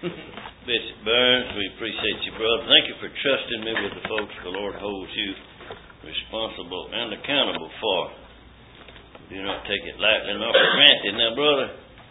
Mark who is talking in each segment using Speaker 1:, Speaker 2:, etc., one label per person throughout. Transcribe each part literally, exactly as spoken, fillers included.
Speaker 1: Bishop Burns, we appreciate you, brother. Thank you for trusting me with the folks the Lord holds you responsible and accountable for. Do not take it lightly nor for granted. Now, brother,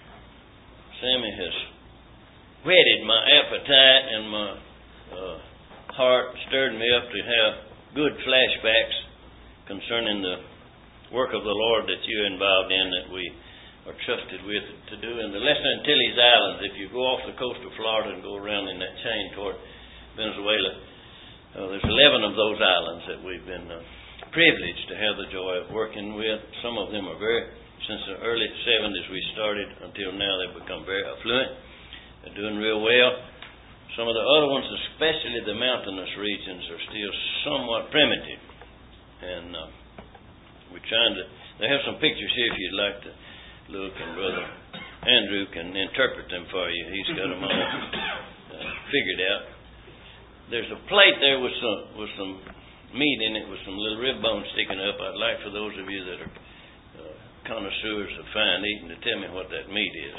Speaker 1: Sammy has whetted my appetite and my uh, heart, stirred me up to have good flashbacks concerning the work of the Lord that you're involved in, that we are trusted with to do in the Lesser Antilles Islands. If you go off the coast of Florida and go around in that chain toward Venezuela, uh, there's eleven of those islands that we've been uh, privileged to have the joy of working with. Some of them are very, since the early seventies we started until now, they've become very affluent. They're doing real well. Some of the other ones, especially the mountainous regions, are still somewhat primitive. And uh, we're trying to, they have some pictures here if you'd like to look, and Brother Andrew can interpret them for you. He's got them all uh, figured out. There's a plate there with some with some meat in it, with some little rib bones sticking up. I'd like for those of you that are uh, connoisseurs of fine eating to tell me what that meat is.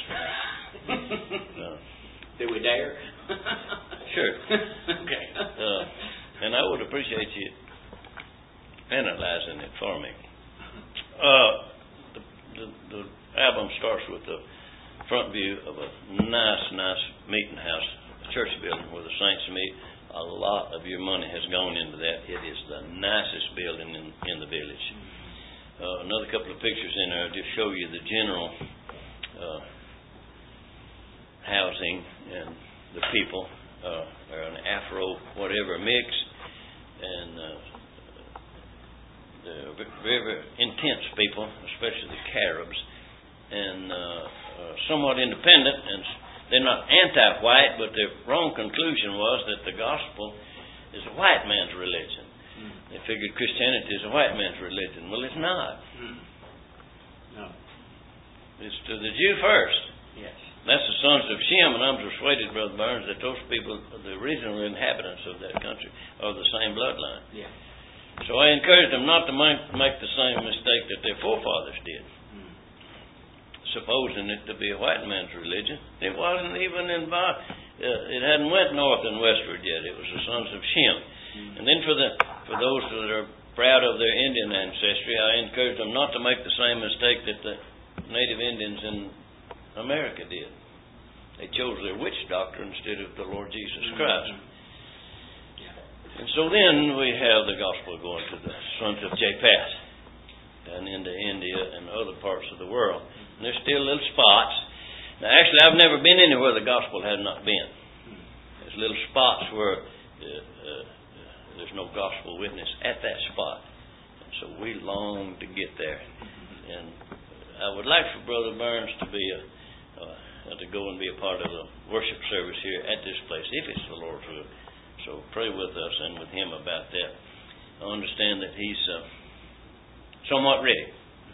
Speaker 1: uh,
Speaker 2: Do we dare?
Speaker 1: Sure.
Speaker 2: Okay.
Speaker 1: Uh, and I would appreciate you analyzing it for me. Uh, the, the, the album starts with the front view of a nice, nice meeting house, a church building where the saints meet. A lot of your money has gone into that. It is the nicest building in, in the village. Uh, another couple of pictures in there just show you the general uh, housing and the people. Uh, they're an Afro whatever mix, and uh, they're very, very intense people, especially the Caribs, and uh, uh, somewhat independent, and they're not anti-white, but their wrong conclusion was that the gospel is a white man's religion. Mm. They figured Christianity is a white man's religion. Well, it's not.
Speaker 2: Mm. No.
Speaker 1: It's to the Jew first.
Speaker 2: Yes.
Speaker 1: That's the sons of Shem, and I'm persuaded, Brother Burns, that those people, the original inhabitants of that country, are the same bloodline.
Speaker 2: Yeah.
Speaker 1: So I encourage them not to make the same mistake that their forefathers did, mm. supposing it to be a white man's religion. It wasn't even involved. Uh, it hadn't went north and westward yet. It was the sons of Shem. Mm. And then for the for those that are proud of their Indian ancestry, I encourage them not to make the same mistake that the native Indians in America did. They chose their witch doctor instead of the Lord Jesus Christ. Mm-hmm. Yeah. And so then we have the gospel going to the sons of Japheth down into India and other parts of the world. And there's still little spots. Now, actually, I've never been anywhere the gospel has not been. There's little spots where uh, uh, there's no gospel witness at that spot. And so we long to get there. And I would like for Brother Burns to be a Uh, to go and be a part of the worship service here at this place, if it's the Lord's will. So pray with us and with him about that. I understand that he's uh, somewhat ready.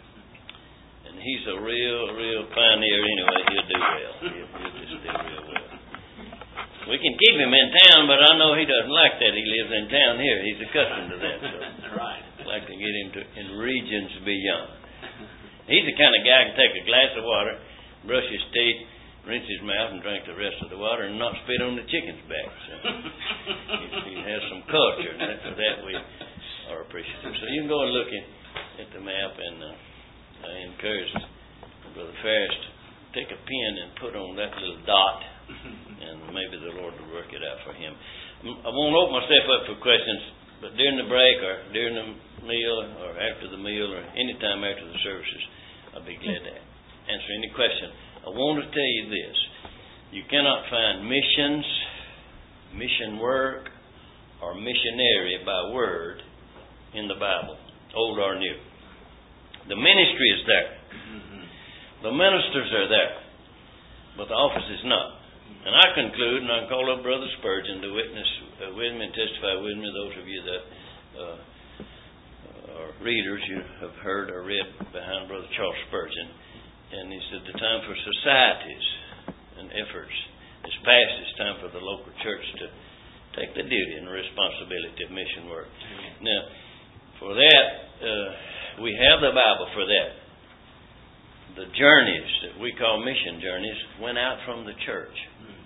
Speaker 1: And he's a real, real pioneer anyway. He'll do well. He'll, he'll just do real well. We can keep him in town, but I know he doesn't like that. He lives in town here. He's accustomed to that. So
Speaker 2: right.
Speaker 1: I'd like to get him to in regions beyond. He's the kind of guy who can take a glass of water, brush his teeth, rinse his mouth, and drink the rest of the water, and not spit on the chicken's back. So he, he has some culture, and for that we are appreciative. So you can go and look at, at the map, and uh, I encourage Brother Ferris to take a pen and put on that little dot, and maybe the Lord will work it out for him. I won't open myself up for questions, but during the break or during the meal or after the meal or any time after the services, I'll be glad to answer any question. I want to tell you this. You cannot find missions, mission work, or missionary by word in the Bible, old or new. The ministry is there. Mm-hmm. The ministers are there. But the office is not. And I conclude, and I call up Brother Spurgeon to witness uh, with me and testify with me, those of you that uh, are readers, you have heard or read behind Brother Charles Spurgeon. And he said, the time for societies and efforts is past. It's time for the local church to take the duty and the responsibility of mission work. Mm-hmm. Now, for that, uh, we have the Bible for that. The journeys that we call mission journeys went out from the church. Mm-hmm.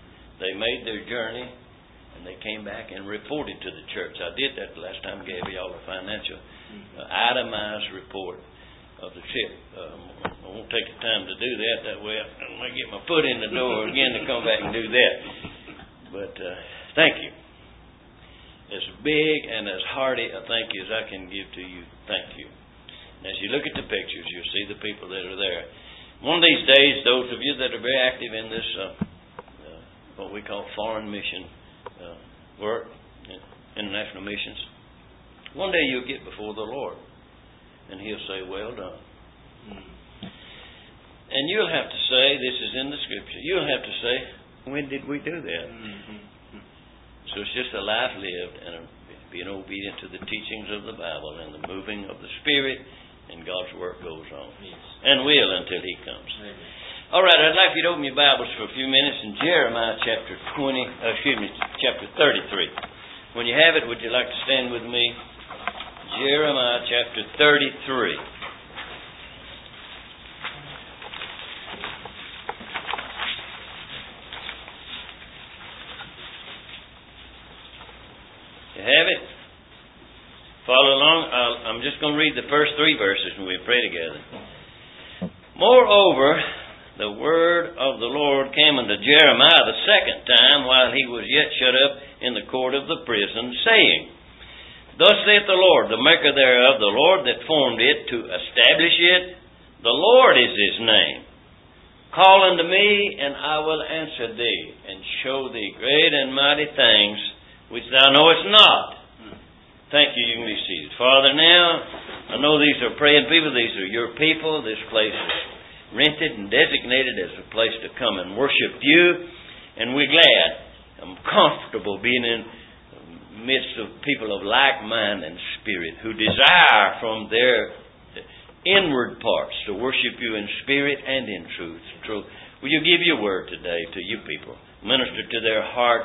Speaker 1: they made their journey, and they came back and reported to the church. I did that the last time, gave y'all a financial uh, itemized report of the trip. Um, I won't take the time to do that. That way I might get my foot in the door again to come back and do that. But uh, thank you. As big and as hearty a thank you as I can give to you, thank you. And as you look at the pictures, you'll see the people that are there. One of these days, those of you that are very active in this, uh, uh, what we call foreign mission uh, work, international missions, one day you'll get before the Lord, and He'll say, well done. Mm. And you'll have to say, this is in the Scripture, you'll have to say, when did we do that? Mm-hmm. So it's just a life lived and a, being obedient to the teachings of the Bible and the moving of the Spirit, and God's work goes on. Yes. And will until He comes. Amen. All right, I'd like you to open your Bibles for a few minutes in Jeremiah chapter twenty, uh, excuse me, chapter thirty-three. When you have it, would you like to stand with me? Jeremiah chapter thirty-three. You have it? Follow along. I'll, I'm just going to read the first three verses and we'll pray together. Moreover, the word of the Lord came unto Jeremiah the second time while he was yet shut up in the court of the prison, saying, Thus saith the Lord, the maker thereof, the Lord that formed it to establish it, the Lord is His name. Call unto me, and I will answer thee, and show thee great and mighty things which thou knowest not. Thank you. You can be seated. Father, now, I know these are praying people. These are your people. This place is rented and designated as a place to come and worship you. And we're glad. I'm comfortable being in the midst of people of like mind and spirit who desire from their inward parts to worship you in spirit and in truth. Truth. Will you give your word today to you people? Minister to their hearts.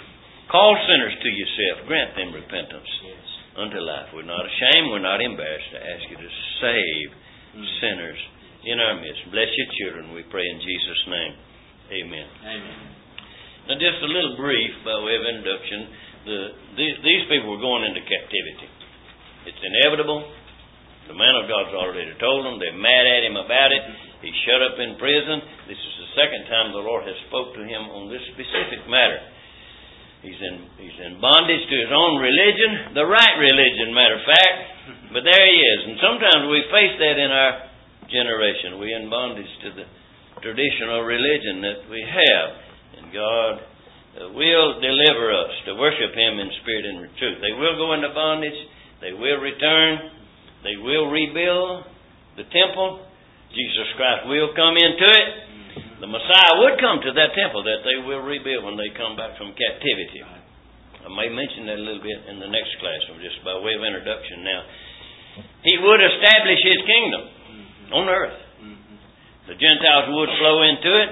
Speaker 1: Call sinners to yourself. Grant them repentance. Yes. Unto life. We're not ashamed, we're not embarrassed to ask you to save mm. sinners in our midst. Bless your children, we pray in Jesus' name. Amen. Amen. Now just a little brief by way of introduction. The, these, these people were going into captivity. It's inevitable. The man of God's already told them. They're mad at him about it. He's shut up in prison. This is the second time the Lord has spoke to him on this specific matter. He's in he's in bondage to his own religion, the right religion, matter of fact. But there he is. And sometimes we face that in our generation. We're in bondage to the traditional religion that we have. And God uh, will deliver us to worship Him in spirit and in truth. They will go into bondage. They will return. They will rebuild the temple. Jesus Christ will come into it. The Messiah would come to that temple that they will rebuild when they come back from captivity. I may mention that a little bit in the next class, just by way of introduction now. He would establish His kingdom mm-hmm. on earth. Mm-hmm. The Gentiles would flow into it.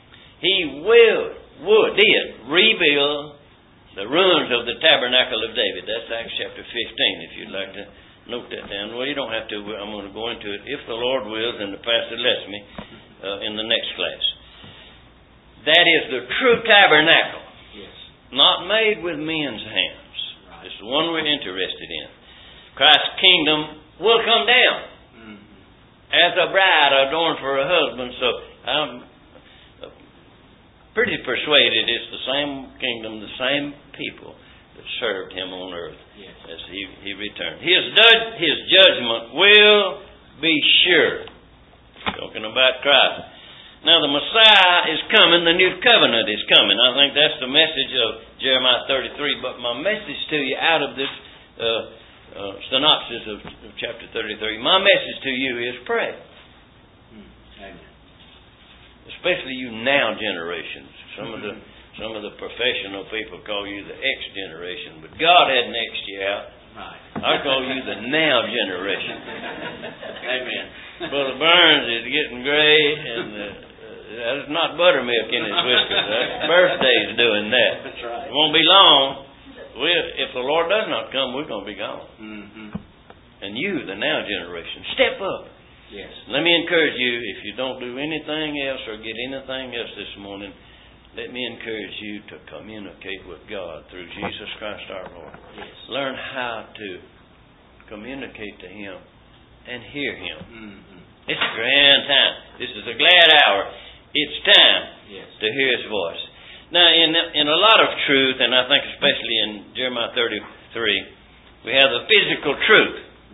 Speaker 1: He will, would, did rebuild the ruins of the tabernacle of David. That's Acts chapter fifteen, if you'd like to note that down. Well, you don't have to. I'm going to go into it, if the Lord wills and the pastor lets me, uh, in the next class. That is the true tabernacle. Yes. Not made with men's hands. Right. It's the one we're interested in. Christ's kingdom will come down mm-hmm. as a bride adorned for a husband. So I'm pretty persuaded it's the same kingdom, the same people that served Him on earth yes. as He, he returned. His, his judgment will be sure. Talking about Christ. Now the Messiah is coming, the new covenant is coming. I think that's the message of Jeremiah thirty-three. But my message to you out of this uh, uh, synopsis of, of chapter thirty-three, my message to you is pray. Amen. Especially you now generations. Some of the some of the professional people call you the X generation, but God hadn't X'd you out. Right. I call you the now generation. Amen. Brother Burns is getting gray, and uh, uh, there's not buttermilk in his whiskers. That's birthday's doing that. That's right. It won't be long. We'll, if the Lord does not come, we're going to be gone. Mm-hmm. And you, the now generation, step up. Yes. Let me encourage you, if you don't do anything else or get anything else this morning, let me encourage you to communicate with God through Jesus Christ our Lord.
Speaker 2: Yes.
Speaker 1: Learn how to communicate to Him and hear Him.
Speaker 2: Mm-hmm.
Speaker 1: It's a grand time. This is a glad hour. It's time
Speaker 2: Yes.
Speaker 1: to hear His voice. Now, in in a lot of truth, and I think especially in Jeremiah thirty-three, we have the physical truth.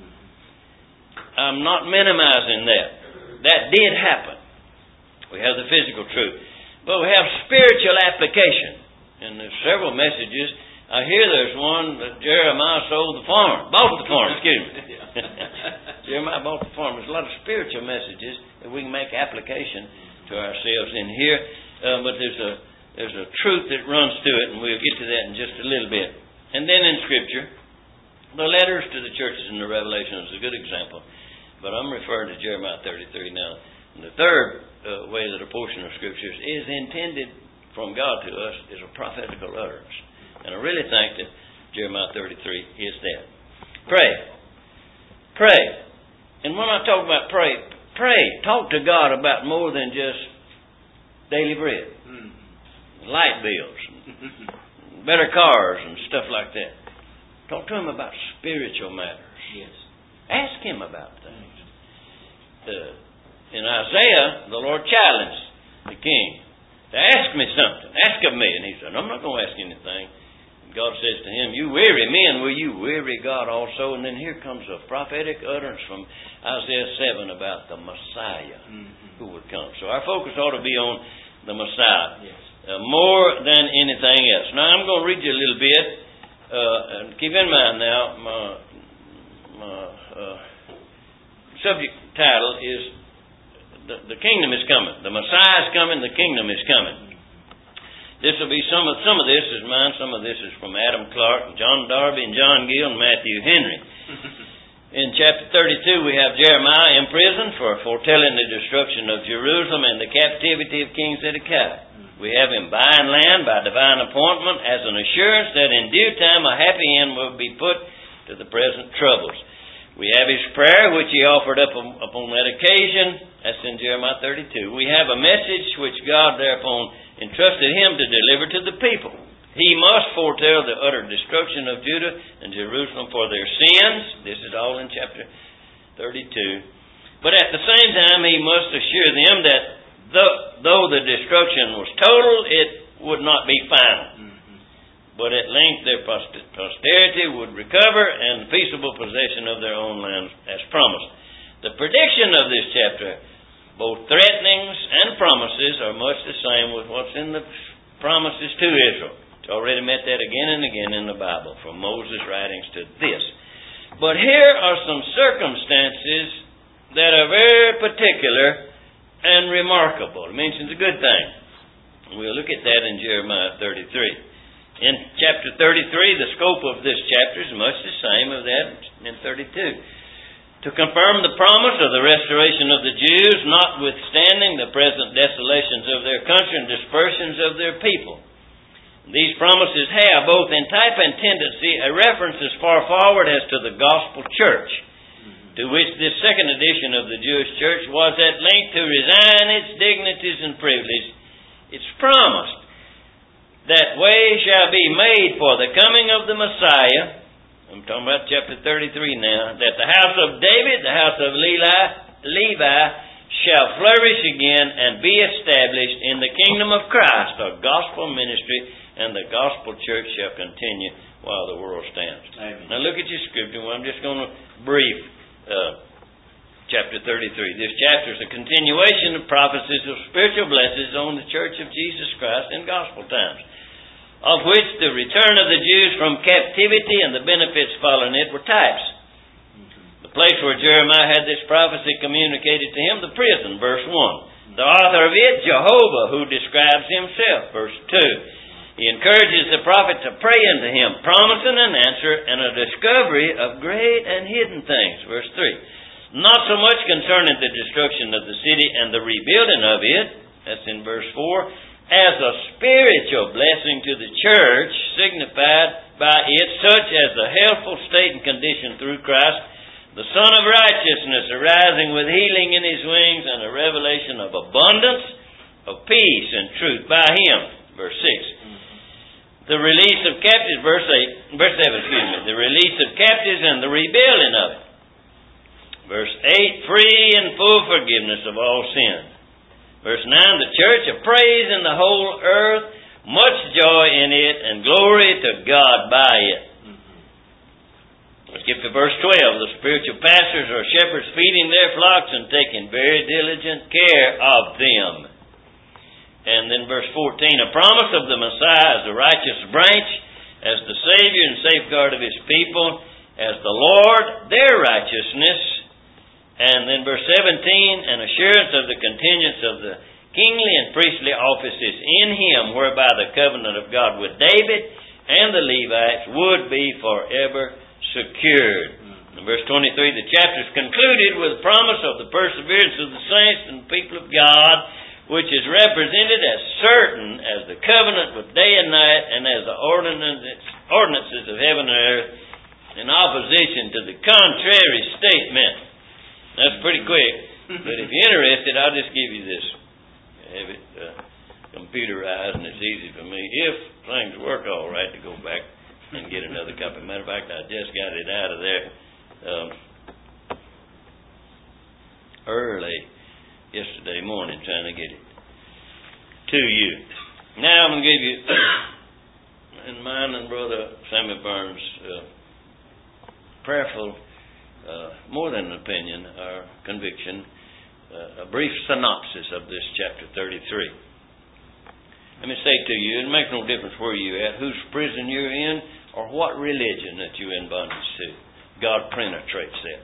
Speaker 1: I'm not minimizing that. That did happen. We have the physical truth. But we have spiritual application. And there's several messages. I hear there's one that Jeremiah sold the farm. Bought the farm, excuse me. Jeremiah bought the farm. There's a lot of spiritual messages that we can make application to ourselves in here. Uh, but there's a there's a truth that runs through it, and we'll get to that in just a little bit. And then in Scripture, the letters to the churches in the Revelation is a good example. But I'm referring to Jeremiah thirty-three now. And the third uh, way that a portion of Scriptures is intended from God to us is a prophetical utterance. And I really think that Jeremiah thirty-three is that. Pray. Pray. And when I talk about pray, pray. Talk to God about more than just daily bread. Mm. Light bills. Better cars and stuff like that. Talk to Him about spiritual matters.
Speaker 2: Yes.
Speaker 1: Ask Him about things. Uh, in Isaiah, the Lord challenged the king to ask me something. Ask of me. And he said, I'm not going to ask anything. And God says to him, you weary men, will you weary God also? And then here comes a prophetic utterance from Isaiah seven about the Messiah mm-hmm. who would come. So our focus ought to be on the Messiah.
Speaker 2: Yes.
Speaker 1: Uh, more than anything else. Now I'm going to read you a little bit. Uh, and keep in mind now, my, my uh, subject title is the, the Kingdom is Coming. The Messiah is coming, the Kingdom is coming. This will be some of some of this is mine, some of this is from Adam Clark, John Darby, and John Gill, and Matthew Henry. In chapter thirty-two, we have Jeremiah imprisoned for foretelling the destruction of Jerusalem and the captivity of King Zedekiah. We have him buying land by divine appointment as an assurance that in due time a happy end will be put to the present troubles. We have his prayer, which he offered up upon that occasion. That's in Jeremiah thirty-two. We have a message which God thereupon entrusted him to deliver to the people. He must foretell the utter destruction of Judah and Jerusalem for their sins. This is all in chapter thirty-two. But at the same time, he must assure them that though the destruction was total, it would not be final. Mm-hmm. But at length their posterity would recover and the peaceable possession of their own lands as promised. The prediction of this chapter, both threatenings and promises, are much the same with what's in the promises to Israel. It's already met that again and again in the Bible, from Moses' writings to this. But here are some circumstances that are very particular and remarkable. It mentions a good thing. We'll look at that in Jeremiah thirty-three. In chapter thirty-three, the scope of this chapter is much the same of that in thirty-two. To confirm the promise of the restoration of the Jews, notwithstanding the present desolations of their country and dispersions of their people. These promises have, both in type and tendency, a reference as far forward as to the gospel church, to which this second edition of the Jewish church was at length to resign its dignities and privileges. It's promised that way shall be made for the coming of the Messiah. I'm talking about chapter thirty-three now. That the house of David, the house of Levi, Levi shall flourish again and be established in the kingdom of Christ, a gospel ministry, and the gospel church shall continue while the world stands. Amen. Now look at your scripture. Well, I'm just going to brief Uh, chapter thirty-three. This chapter is a continuation of prophecies of spiritual blessings on the church of Jesus Christ in gospel times, of which the return of the Jews from captivity and the benefits following it were types. Mm-hmm. The place where Jeremiah had this prophecy communicated to him, the prison, verse one. The author of it, Jehovah, who describes himself, verse two. He encourages the prophet to pray unto him, promising an answer and a discovery of great and hidden things. Verse three. Not so much concerning the destruction of the city and the rebuilding of it, that's in verse four, as a spiritual blessing to the church, signified by it, such as the healthful state and condition through Christ, the Son of Righteousness arising with healing in his wings, and a revelation of abundance of peace and truth by him. verse six. The release of captives, verse eight, verse seven, excuse me. The release of captives and the rebuilding of it. Verse eight, free and full forgiveness of all sins. Verse nine, the church of praise in the whole earth, much joy in it, and glory to God by it. Let's skip to verse twelve. The spiritual pastors or shepherds feeding their flocks and taking very diligent care of them. And then verse fourteen, a promise of the Messiah as the righteous branch, as the Savior and safeguard of His people, as the Lord, their righteousness. And then verse seventeen, an assurance of the continuance of the kingly and priestly offices in Him, whereby the covenant of God with David and the Levites would be forever secured. In verse twenty-three, the chapter is concluded with the promise of the perseverance of the saints and the people of God, which is represented as certain as the covenant with day and night, and as the ordinances of heaven and earth, in opposition to the contrary statement. That's pretty quick, but if you're interested, I'll just give you this. I have it uh, computerized, and it's easy for me, if things work all right, to go back and get another copy. Matter of fact, I just got it out of there um, early yesterday morning, trying to get it to you. Now I'm going to give you, in mine and Brother Samuel Burns' uh, prayerful, uh, more than an opinion or conviction, uh, a brief synopsis of this chapter thirty-three. Let me say to you, it makes no difference where you're at, whose prison you're in, or what religion that you're in bondage to. God penetrates that.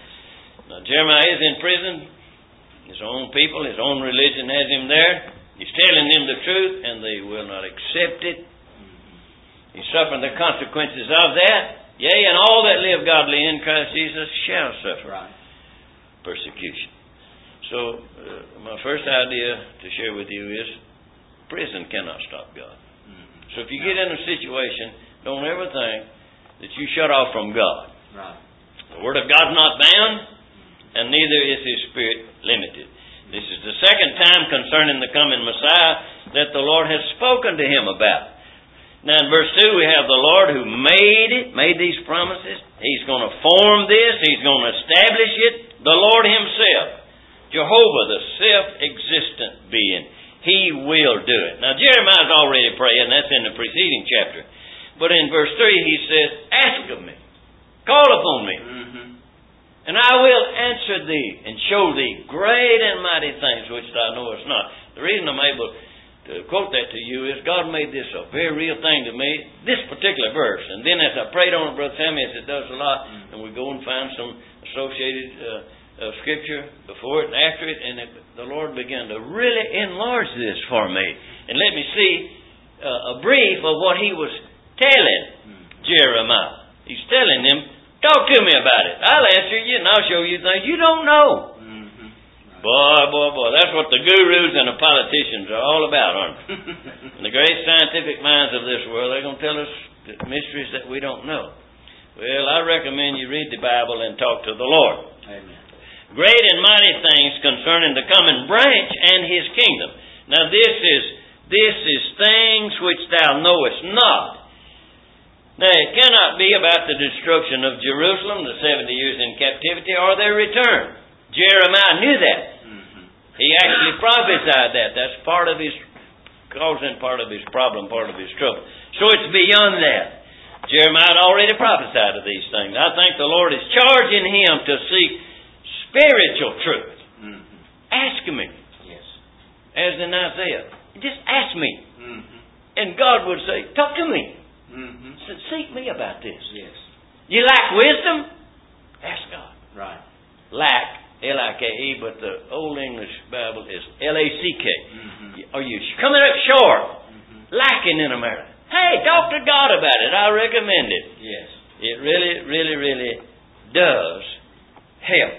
Speaker 1: Now Jeremiah is in prison. His own people, his own religion has him there. He's telling them the truth, and they will not accept it. He's suffering the consequences of that. Yea, and all that live godly in Christ Jesus shall suffer
Speaker 2: Right.
Speaker 1: persecution. So, uh, my first idea to share with you is, prison cannot stop God.
Speaker 2: Mm-hmm.
Speaker 1: So if you get in a situation, don't ever think that you shut off from God.
Speaker 2: Right.
Speaker 1: The Word of God's not bound, and neither is His Spirit limited. This is the second time concerning the coming Messiah that the Lord has spoken to him about. Now in verse two we have the Lord who made it, made these promises. He's going to form this. He's going to establish it. The Lord Himself, Jehovah, the self-existent being. He will do it. Now Jeremiah's already praying. That's in the preceding chapter. But in verse three he says, ask of me. Call upon me.
Speaker 2: Mm-hmm.
Speaker 1: And I will answer thee and show thee great and mighty things which thou knowest not. The reason I'm able to quote that to you is God made this a very real thing to me, this particular verse. And then as I prayed on it, Brother Sammy, as it does a lot, and we go and find some associated uh, uh, scripture before it and after it, and it, the Lord began to really enlarge this for me and let me see uh, a brief of what He was telling Jeremiah. He's telling him, talk to me about it. I'll answer you and I'll show you things you don't know.
Speaker 2: Mm-hmm.
Speaker 1: Boy, boy, boy, that's what the gurus and the politicians are all about, aren't they? And the great scientific minds of this world, they're going to tell us mysteries that we don't know. Well, I recommend you read the Bible and talk to the Lord.
Speaker 2: Amen.
Speaker 1: Great and mighty things concerning the coming branch and His kingdom. Now this is, this is things which thou knowest not. Now, it cannot be about the destruction of Jerusalem, the seventy years in captivity, or their return. Jeremiah knew that.
Speaker 2: Mm-hmm.
Speaker 1: He actually prophesied that. That's part of his, causing part of his problem, part of his trouble. So it's beyond that. Jeremiah had already prophesied of these things. I think the Lord is charging him to seek spiritual truth.
Speaker 2: Mm-hmm.
Speaker 1: Ask me.
Speaker 2: Yes.
Speaker 1: As in Isaiah. Just ask me.
Speaker 2: Mm-hmm.
Speaker 1: And God would say, talk to me.
Speaker 2: Mm-hmm.
Speaker 1: Said, seek me about this.
Speaker 2: Yes.
Speaker 1: You lack wisdom? Ask God.
Speaker 2: Right.
Speaker 1: Lack, L I K E, but the Old English Bible is L A C K.
Speaker 2: Mm-hmm.
Speaker 1: Are you coming up short?
Speaker 2: Mm-hmm.
Speaker 1: Lacking in a matter. Hey, talk to God about it. I recommend it.
Speaker 2: Yes.
Speaker 1: It really, really, really does help.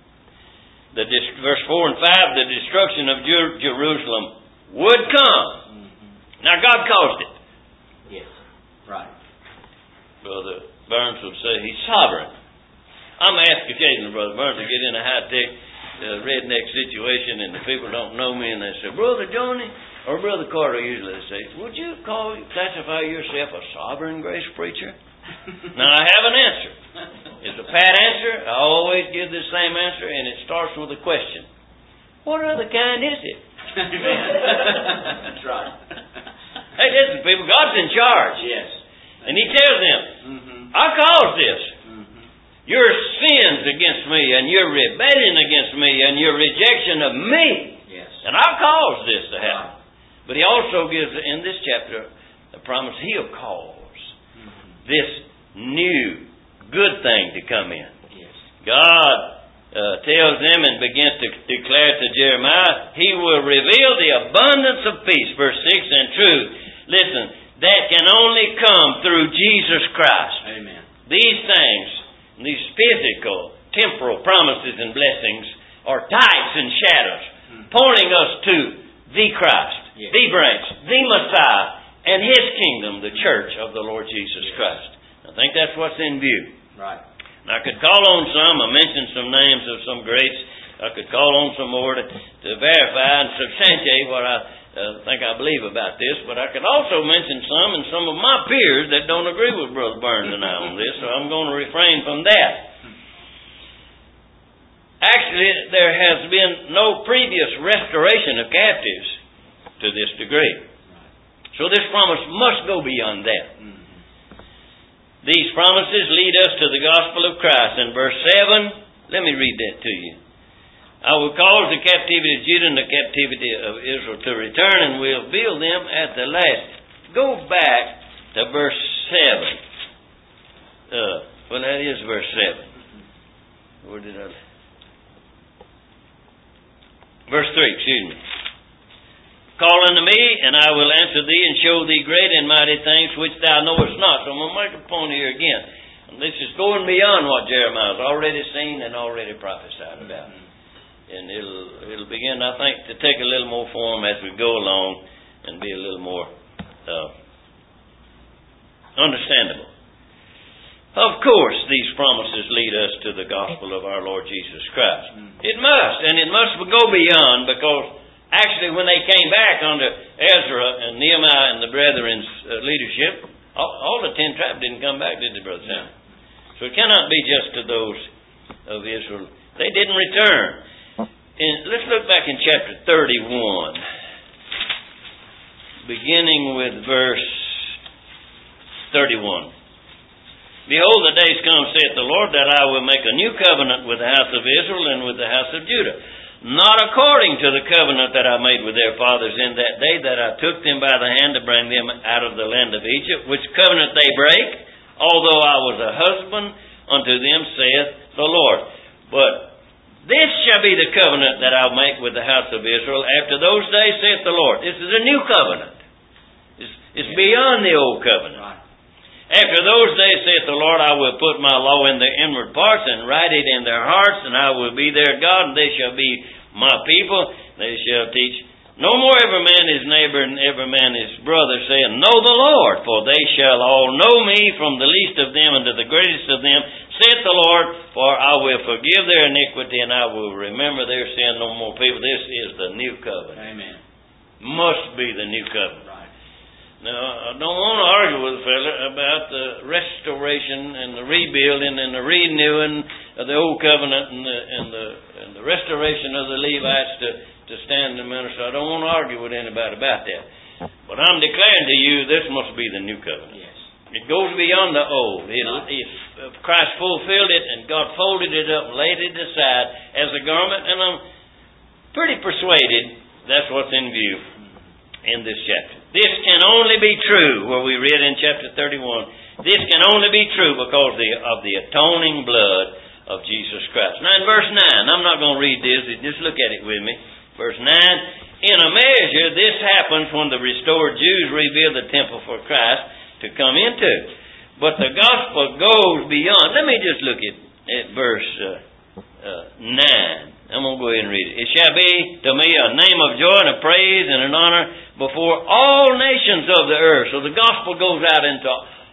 Speaker 1: The dis- verse four and five, the destruction of Jer- Jerusalem would come. Mm-hmm. Now God caused it.
Speaker 2: Yes. Right.
Speaker 1: Brother Burns would say He's sovereign. I'm asked occasionally, Brother Burns, to get in a high-tech uh, redneck situation and the people don't know me and they say, Brother Johnny, or Brother Carter usually say, would you call, classify yourself a sovereign grace preacher? Now, I have an answer. It's a pat answer. I always give the same answer, and it starts with a question. What other kind is it?
Speaker 2: That's right.
Speaker 1: Hey, listen, people, God's in charge.
Speaker 2: Yes.
Speaker 1: And He tells them, mm-hmm. I caused this. Mm-hmm. Your sins against me, and your rebellion against me, and your rejection of me.
Speaker 2: Yes.
Speaker 1: And I caused this to happen. Right. But He also gives, in this chapter, a promise He'll cause this new good thing to come in.
Speaker 2: Yes.
Speaker 1: God uh, tells them and begins to declare to Jeremiah, He will reveal the abundance of peace, verse six, and truth. Listen, that can only come through Jesus Christ.
Speaker 2: Amen.
Speaker 1: These things, these physical, temporal promises and blessings are types and shadows, mm-hmm. pointing us to the Christ, yes. the branch, the Messiah, and His kingdom, the church of the Lord Jesus yes. Christ. I think that's what's in view.
Speaker 2: Right.
Speaker 1: And I could call on some. I mentioned some names of some greats. I could call on some more to, to verify and substantiate what I uh, think I believe about this. But I could also mention some and some of my peers that don't agree with Brother Burns and I on this. So I'm going to refrain from that. Actually, there has been no previous restoration of captives to this degree. So this promise must go beyond that. Mm-hmm. These promises lead us to the gospel of Christ. In verse seven, let me read that to you. I will cause the captivity of Judah and the captivity of Israel to return, and will build them at the last. Go back to verse seven. Uh, well, that is verse seven. Where did I... Verse three, excuse me. Call unto me, and I will answer thee, and show thee great and mighty things which thou knowest not. So I'm going to make a point here again. And this is going beyond what Jeremiah has already seen and already prophesied about. And it'll it'll begin, I think, to take a little more form as we go along and be a little more uh, understandable. Of course, these promises lead us to the gospel of our Lord Jesus Christ. It must, and it must go beyond, because actually, when they came back under Ezra and Nehemiah and the brethren's uh, leadership, all, all the ten tribes didn't come back, did they, Brother Sam? So it cannot be just to those of Israel. They didn't return. And let's look back in chapter thirty-one, beginning with verse thirty-one. Behold, the days come, saith the Lord, that I will make a new covenant with the house of Israel and with the house of Judah. Not according to the covenant that I made with their fathers in that day that I took them by the hand to bring them out of the land of Egypt, which covenant they break, although I was a husband unto them, saith the Lord. But this shall be the covenant that I'll make with the house of Israel after those days, saith the Lord. This is a new covenant. It's, it's beyond the old covenant. Right. After those days, saith the Lord, I will put my law in their inward parts and write it in their hearts, and I will be their God, and they shall be my people. They shall teach no more every man his neighbor and every man his brother, saying, Know the Lord, for they shall all know me, from the least of them unto the greatest of them, saith the Lord, for I will forgive their iniquity, and I will remember their sin no more. People, this is the new covenant.
Speaker 2: Amen.
Speaker 1: Must be the new covenant.
Speaker 2: Right.
Speaker 1: Now, I don't want to argue with the fella about the restoration and the rebuilding and the renewing of the old covenant and the and the, and the restoration of the Levites to, to stand in the ministry. I don't want to argue with anybody about that. But I'm declaring to you, this must be the new covenant.
Speaker 2: Yes.
Speaker 1: It goes beyond the old. It, it, Christ fulfilled it, and God folded it up and laid it aside as a garment, and I'm pretty persuaded that's what's in view in this chapter. This can only be true, where we read in chapter thirty-one, this can only be true because the, of the atoning blood of Jesus Christ. Now in verse nine, I'm not going to read this, just look at it with me. Verse nine, in a measure this happens when the restored Jews rebuild the temple for Christ to come into. But the gospel goes beyond. Let me just look at, at verse uh, uh, nine. I'm going to go ahead and read it. It shall be to me a name of joy and a praise and an honor before all nations of the earth. So the gospel goes out into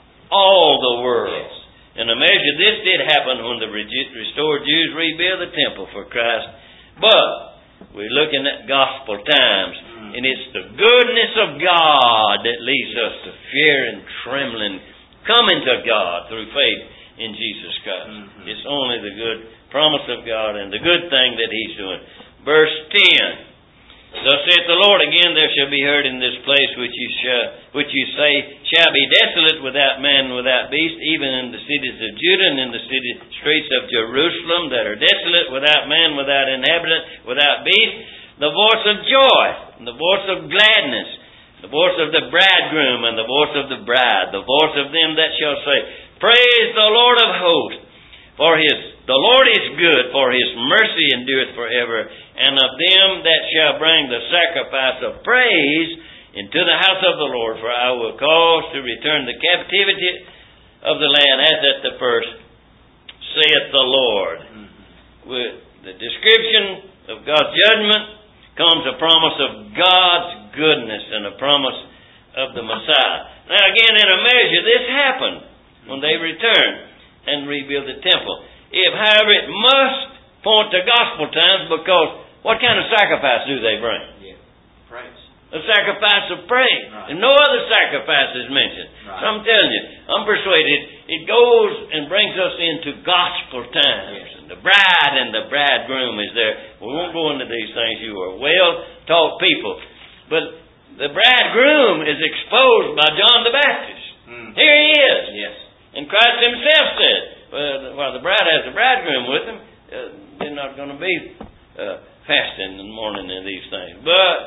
Speaker 1: all the world. Yes. In a measure, this did happen when the restored Jews rebuilt the temple for Christ. But we're looking at gospel times. Mm. And it's the goodness of God that leads us to fear and trembling, coming to God through faith in Jesus Christ. Mm-hmm. It's only the good promise of God and the good thing that He's doing. Verse ten. Thus saith the Lord, again there shall be heard in this place which you shall, which you say shall be desolate, without man, without beast, even in the cities of Judah and in the city streets of Jerusalem that are desolate, without man, without inhabitant, without beast, the voice of joy, and the voice of gladness, the voice of the bridegroom and the voice of the bride, the voice of them that shall say, Praise the Lord of hosts, for His the Lord is good, for His mercy endureth forever. And of them that shall bring the sacrifice of praise into the house of the Lord, for I will cause to return the captivity of the land as at the first, saith the Lord. Mm-hmm. With the description of God's judgment comes a promise of God's goodness and a promise of the Messiah. Now again, in a measure, this happened when they returned and rebuilt the temple. If, however, it must point to gospel times, because what kind of sacrifice do they bring?
Speaker 2: Yeah. Praise.
Speaker 1: A sacrifice of praise. Right. And no other sacrifice is mentioned. Right. So I'm telling you, I'm persuaded it goes and brings us into gospel times. Yes. And the bride and the bridegroom is there. We won't go into these things. You are well-taught people. But the bridegroom is exposed by John the Baptist. Mm. Here he is.
Speaker 2: Yes.
Speaker 1: And Christ Himself said, well, while the bride has the bridegroom with them, uh, they're not going to be uh, fasting in the morning and these things. But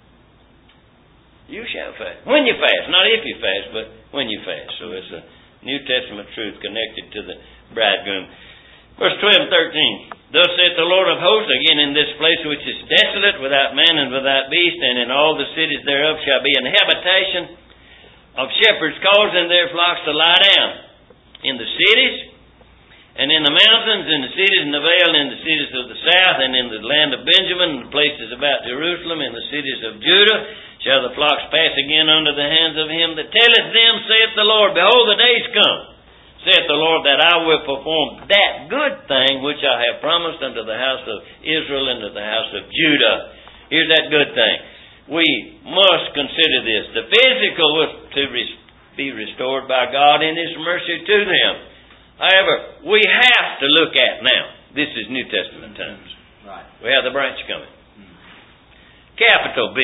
Speaker 1: you shall fast. When you fast. Not if you fast, but when you fast. So it's a New Testament truth connected to the bridegroom. Verse twelve and thirteen. Thus saith the Lord of hosts, again in this place which is desolate, without man and without beast, and in all the cities thereof shall be an habitation of shepherds causing their flocks to lie down. In the cities, and in the mountains, in the cities in the vale, in the cities of the south, and in the land of Benjamin, and the places about Jerusalem, in the cities of Judah, shall the flocks pass again under the hands of him that telleth them, saith the Lord, Behold, the days come, saith the Lord, that I will perform that good thing which I have promised unto the house of Israel and to the house of Judah. Here's that good thing. We must consider this. The physical was to be restored by God in His mercy to them. However, we have to look at now. This is New Testament times.
Speaker 2: Right.
Speaker 1: We have the branch coming. Mm. Capital B.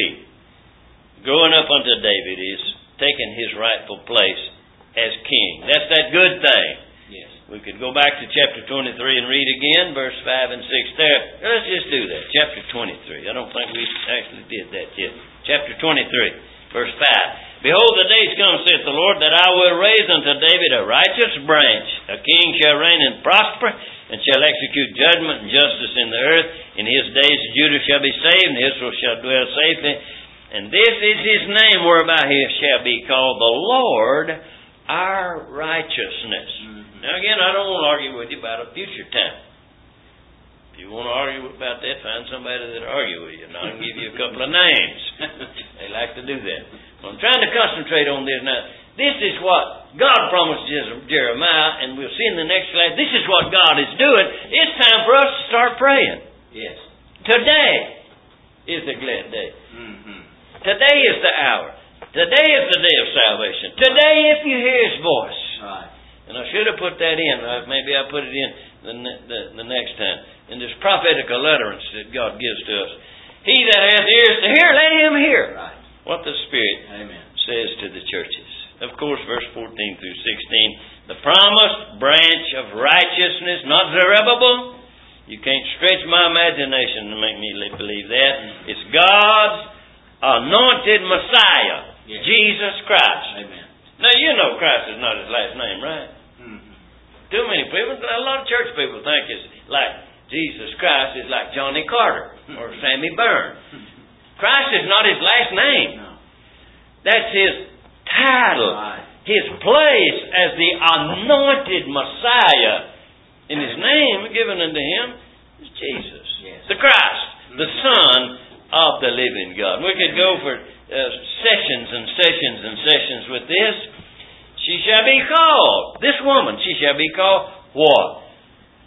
Speaker 1: Growing up unto David is taking his rightful place as king. That's that good thing.
Speaker 2: Yes. We
Speaker 1: could go back to chapter twenty-three and read again, verse five and six there. Let's just do that. Chapter twenty-three. I don't think we actually did that yet. Chapter twenty-three, verse five. Behold, the days come, saith the Lord, that I will raise unto David a righteous branch. A king shall reign and prosper, and shall execute judgment and justice in the earth. In his days Judah shall be saved, and Israel shall dwell safely. And this is his name, whereby he shall be called the Lord our righteousness. Mm-hmm. Now again, I don't want to argue with you about a future time. If you want to argue about that, find somebody that'll argue with you. And I can give you a couple of names. They like to do that. I'm trying to concentrate on this now. This is what God promised Jeremiah, and we'll see in the next slide. This is what God is doing. It's time for us to start praying.
Speaker 2: Yes.
Speaker 1: Today is the glad day. Mm-hmm. Today is the hour. Today is the day of salvation. Today, if you hear His voice.
Speaker 2: Right.
Speaker 1: And I should have put that in. Maybe I put it in the, the, the next time. In this prophetical utterance that God gives to us. He that hath ears to hear, let him hear.
Speaker 2: Right.
Speaker 1: What the Spirit
Speaker 2: Amen.
Speaker 1: says to the churches. Of course, verse fourteen through sixteen, the promised branch of righteousness, not Zerubbabel. You can't stretch my imagination to make me believe that. It's God's anointed Messiah, yes. Jesus Christ.
Speaker 2: Amen.
Speaker 1: Now, you know Christ is not His last name, right? Mm-hmm. Too many people, a lot of church people think it's like Jesus Christ is like Johnny Carter or Sammy Byrne. Christ is not His last name.
Speaker 2: No.
Speaker 1: That's His title.
Speaker 2: Right.
Speaker 1: His place as the anointed Messiah. And His name given unto Him is Jesus.
Speaker 2: Yes.
Speaker 1: The Christ. The Son of the living God. We could go for uh, sessions and sessions and sessions with this. She shall be called. This woman, she shall be called what?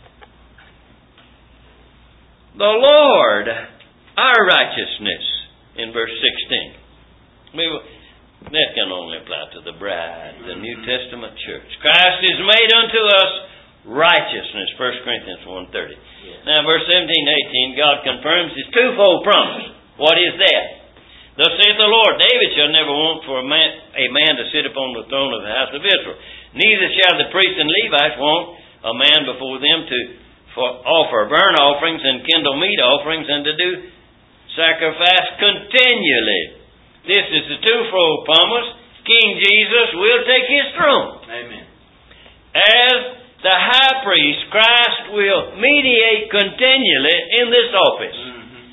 Speaker 1: The Lord, our righteousness. in verse sixteen. We will, that can only apply to the bride, the New Testament church. Christ is made unto us righteousness, First Corinthians one thirty. Yes. Now, verse seventeen and eighteen, God confirms His twofold promise. What is that? Thus saith the Lord, David shall never want for a man, a man to sit upon the throne of the house of Israel. Neither shall the priests and Levites want a man before them to for offer burnt offerings and kindle meat offerings and to do sacrifice continually. This is the twofold promise. King Jesus will take His throne.
Speaker 2: Amen.
Speaker 1: As the high priest, Christ will mediate continually in this office. Mm-hmm.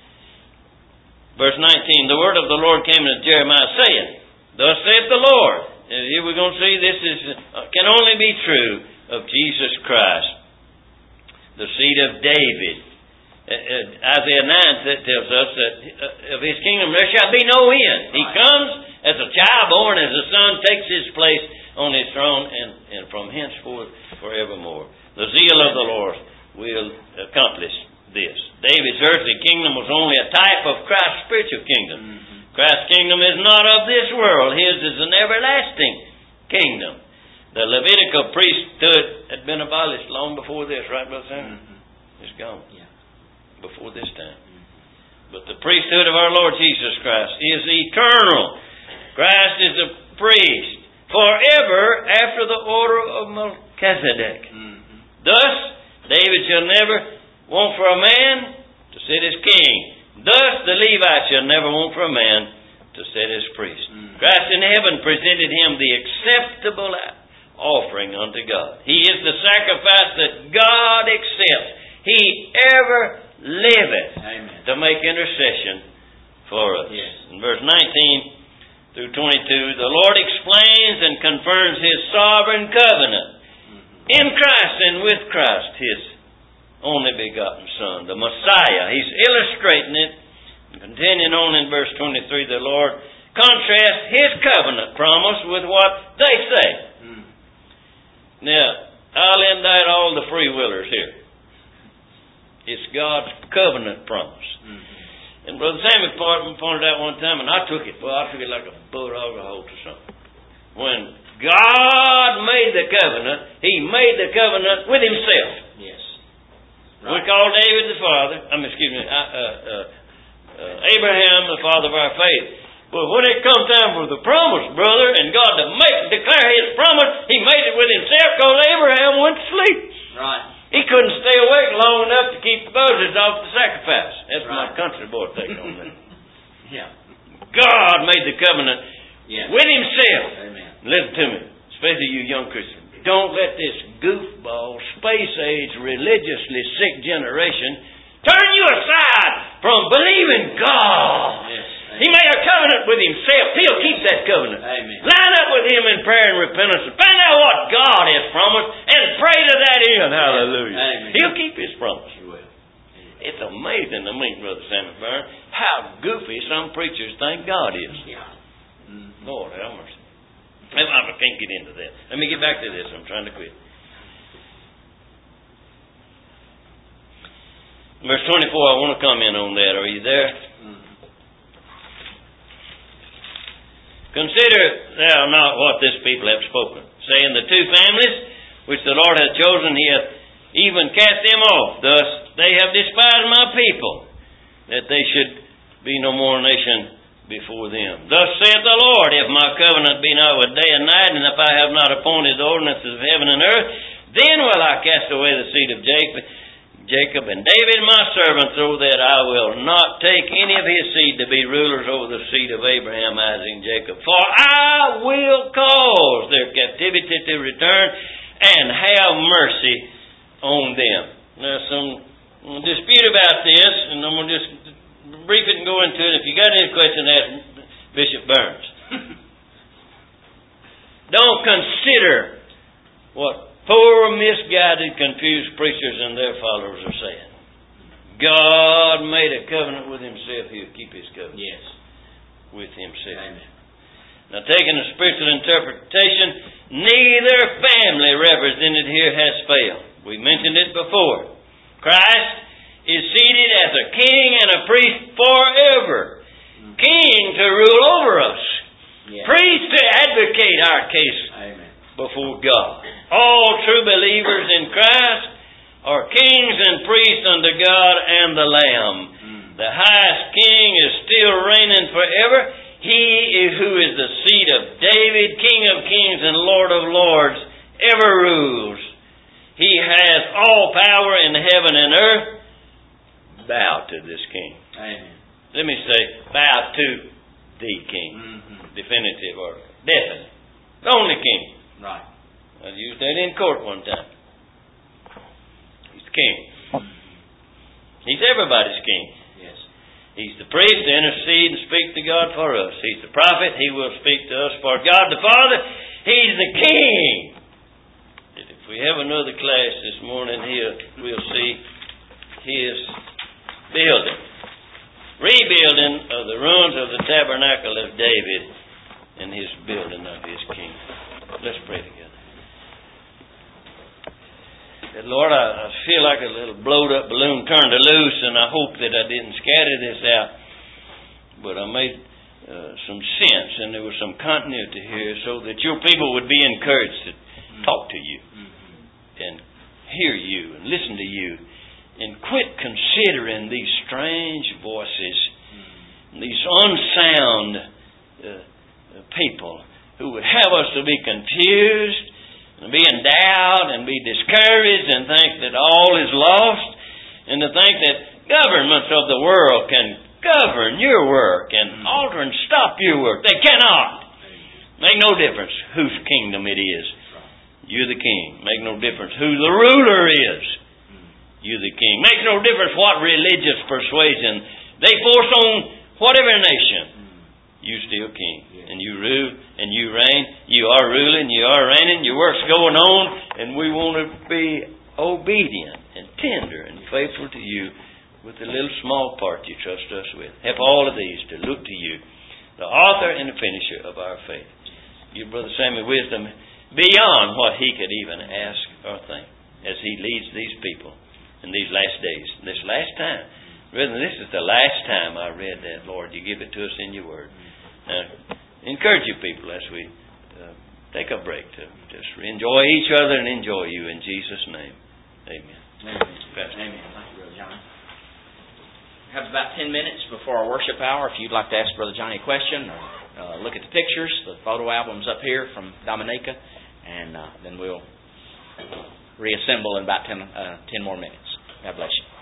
Speaker 1: Verse nineteen, the word of the Lord came to Jeremiah saying, Thus saith the Lord. And here we're going to see this is uh, can only be true of Jesus Christ, the seed of David. Uh, uh, Isaiah nine tells us that uh, of His kingdom there shall be no end. He comes as a child born, as a son takes His place on His throne, and, and from henceforth forevermore. The zeal of the Lord will accomplish this. David's earthly kingdom was only a type of Christ's spiritual kingdom. Mm-hmm. Christ's kingdom is not of this world. His is an everlasting kingdom. The Levitical priesthood had been abolished long before this, right, Brother Sam? Mm-hmm. It's gone. Yeah. Before this time. Mm-hmm. But the priesthood of our Lord Jesus Christ is eternal. Christ is a priest forever after the order of Melchizedek. Mm-hmm. Thus, David shall never want for a man to sit as king. Thus, the Levites shall never want for a man to sit as priest. Mm-hmm. Christ in heaven presented Him the acceptable offering unto God. He is the sacrifice that God accepts. He ever liveth Amen. To make intercession for us. Yes. In verse nineteen through twenty-two, the Lord explains and confirms His sovereign covenant mm-hmm. in Christ and with Christ, His only begotten Son, the Messiah. He's illustrating it. Continuing on in verse twenty-three, the Lord contrasts His covenant promise with what they say. Mm. Now, I'll indict all the free willers here. It's God's covenant promise. Mm-hmm. And Brother Sammy pointed out one time, and I took it, well, I took it like a bulldog or holt or something. When God made the covenant, He made the covenant with Himself. Yes. Right. We call David the father, I mean, excuse me, uh, uh, uh, Abraham the father of our faith. But when it comes time for the promise, brother, and God to make declare His promise, He made it with Himself because Abraham went to sleep. Right. He couldn't stay awake long enough to keep the buzzards off the sacrifice. That's right. My country boy take on that. Yeah. God made the covenant yeah. with Himself. Amen. Listen to me, especially you young Christians. Don't let this goofball, space-age, religiously sick generation turn you aside from believing God. Yes. He made a covenant with Himself. He'll keep that covenant. Amen. Line up with Him in prayer and repentance and find out what God has promised and pray to that end. Hallelujah. Amen. He'll keep His promise. He will. It's amazing to me, Brother Sammy Byrne, how goofy some preachers think God is. Yeah. Mm-hmm. Lord have mercy. I can't get into that. Let me get back to this. I'm trying to quit. Verse twenty-four, I want to comment on that. Are you there? Mm-hmm. Consider thou not what this people have spoken, saying the two families which the Lord hath chosen, He hath even cast them off. Thus they have despised my people, that they should be no more nation before them. Thus saith the Lord, if my covenant be not with day and night, and if I have not appointed the ordinances of heaven and earth, then will I cast away the seed of Jacob, Jacob and David my servant, so that I will not take any of his seed to be rulers over the seed of Abraham, Isaac, and Jacob. For I will cause their captivity to return and have mercy on them. There's some dispute about this, and I'm going to just brief it and go into it. If you got any questions, ask Bishop Burns. Don't consider what poor, misguided, confused preachers and their followers are saying. God made a covenant with Himself. He'll keep His covenant. Yes. With Himself. Amen. Now, taking a spiritual interpretation, neither family represented here has failed. We mentioned it before. Christ is seated as a king and a priest forever. king to rule over us.
Speaker 2: Yes.
Speaker 1: Priest to advocate our case
Speaker 2: Amen.
Speaker 1: before God. All true believers in Christ are kings and priests unto God and the Lamb.
Speaker 2: Mm.
Speaker 1: The highest king is still reigning forever. He is who is the seed of David, King of kings and Lord of lords, ever rules. He has all power in heaven and earth. Bow to this king.
Speaker 2: Amen.
Speaker 1: Let me say, bow to the king.
Speaker 2: Mm-hmm.
Speaker 1: Definitive or definite. The only king.
Speaker 2: Right.
Speaker 1: I used that in court one time. He's the king. He's everybody's king.
Speaker 2: Yes.
Speaker 1: He's the priest to intercede and speak to God for us. He's the prophet. He will speak to us for God the Father. He's the king. And if we have another class this morning here, we'll see his building. Rebuilding of the ruins of the tabernacle of David and his building of his kingdom. Let's pray together. And Lord, I, I feel like a little blowed up balloon turned loose, and I hope that I didn't scatter this out. But I made uh, some sense, and there was some continuity here, so that your people would be encouraged to talk to you and hear you and listen to you, and quit considering these strange voices, these unsound uh, people who would have us to be confused and be in doubt and be discouraged and think that all is lost, and to think that governments of the world can govern your work and alter and stop your work. They cannot. Make no difference whose kingdom it is. You're the king. Make no difference who the ruler is. You're the king. Makes no difference what religious persuasion they force on whatever nation. You still king. And you rule and you reign. You are ruling. You are reigning. Your work's going on. And we want to be obedient and tender and faithful to you with the little small part you trust us with. Help all of these to look to you, the author and the finisher of our faith. Give Brother Sammy wisdom beyond what he could even ask or think as he leads these people in these last days, this last time. Brethren, this is the last time I read that, Lord. You give it to us in your word. Now, encourage your people as we uh, take a break to just enjoy each other and enjoy you in Jesus' name. Amen.
Speaker 2: Amen. Amen. Thank you, Brother Johnny. We have about ten minutes before our worship hour. If you'd like to ask Brother Johnny a question or uh, look at the pictures, the photo album's up here from Dominica, and uh, then we'll reassemble in about ten, uh, ten more minutes. God bless you.